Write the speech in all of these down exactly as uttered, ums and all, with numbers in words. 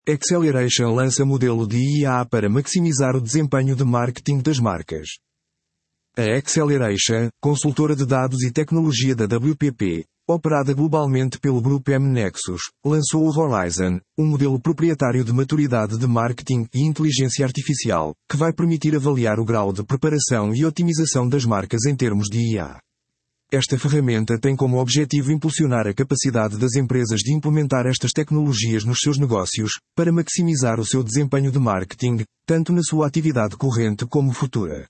Acceleration lança modelo de I A para maximizar o desempenho de marketing das marcas. A Acceleration, consultora de dados e tecnologia da W P P, operada globalmente pelo grupo M Nexus, lançou o Horizon, um modelo proprietário de maturidade de marketing e inteligência artificial, que vai permitir avaliar o grau de preparação e otimização das marcas em termos de I A. Esta ferramenta tem como objetivo impulsionar a capacidade das empresas de implementar estas tecnologias nos seus negócios, para maximizar o seu desempenho de marketing, tanto na sua atividade corrente como futura.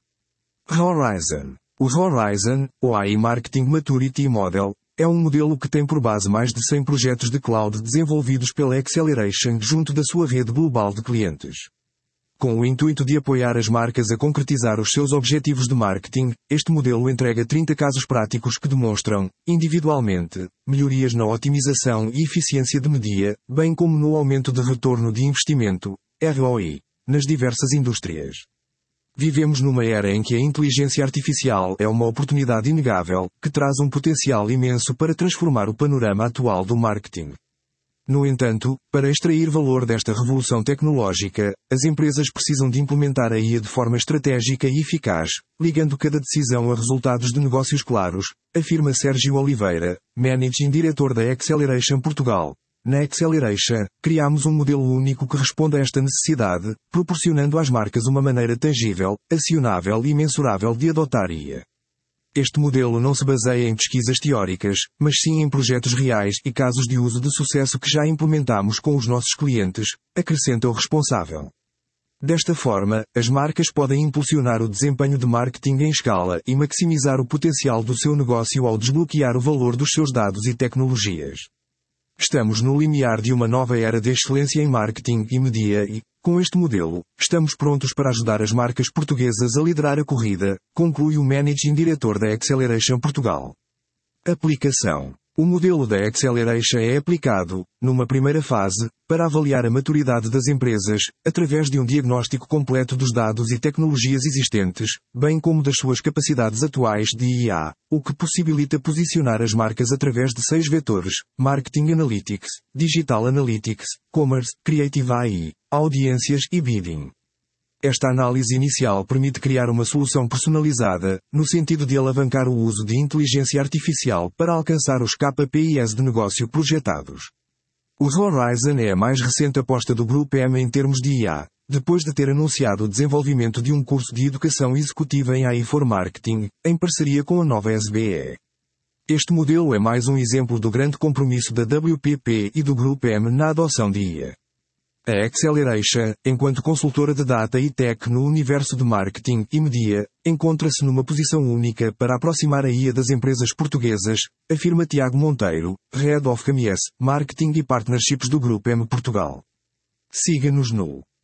Horizon. O Horizon, ou A I Marketing Maturity Model, é um modelo que tem por base mais de cem projetos de cloud desenvolvidos pela Acceleration junto da sua rede global de clientes. Com o intuito de apoiar as marcas a concretizar os seus objetivos de marketing, este modelo entrega trinta casos práticos que demonstram, individualmente, melhorias na otimização e eficiência de media, bem como no aumento de retorno de investimento, R O I, nas diversas indústrias. Vivemos numa era em que a inteligência artificial é uma oportunidade inegável, que traz um potencial imenso para transformar o panorama atual do marketing. No entanto, para extrair valor desta revolução tecnológica, as empresas precisam de implementar a I A de forma estratégica e eficaz, ligando cada decisão a resultados de negócios claros, afirma Sérgio Oliveira, Managing Director da Acceleration Portugal. Na Acceleration, criamos um modelo único que responde a esta necessidade, proporcionando às marcas uma maneira tangível, acionável e mensurável de adotar I A. Este modelo não se baseia em pesquisas teóricas, mas sim em projetos reais e casos de uso de sucesso que já implementamos com os nossos clientes, acrescenta o responsável. Desta forma, as marcas podem impulsionar o desempenho de marketing em escala e maximizar o potencial do seu negócio ao desbloquear o valor dos seus dados e tecnologias. Estamos no limiar de uma nova era de excelência em marketing e media e, com este modelo, estamos prontos para ajudar as marcas portuguesas a liderar a corrida, conclui o Managing Director da Acceleration Portugal. Aplicação. O modelo da Acceleration é aplicado, numa primeira fase, para avaliar a maturidade das empresas, através de um diagnóstico completo dos dados e tecnologias existentes, bem como das suas capacidades atuais de I A, o que possibilita posicionar as marcas através de seis vetores: Marketing Analytics, Digital Analytics, Commerce, Creative A I, Audiências e Bidding. Esta análise inicial permite criar uma solução personalizada, no sentido de alavancar o uso de inteligência artificial para alcançar os K P Is de negócio projetados. O Horizon é a mais recente aposta do Grupo M em termos de I A, depois de ter anunciado o desenvolvimento de um curso de educação executiva em A I for Marketing, em parceria com a nova S B E. Este modelo é mais um exemplo do grande compromisso da W P P e do Grupo M na adoção de I A. A Acceleration, enquanto consultora de data e tech no universo de marketing e media, encontra-se numa posição única para aproximar a I A das empresas portuguesas, afirma Tiago Monteiro, Head of C M S, Marketing e Partnerships do Grupo M Portugal. Siga-nos no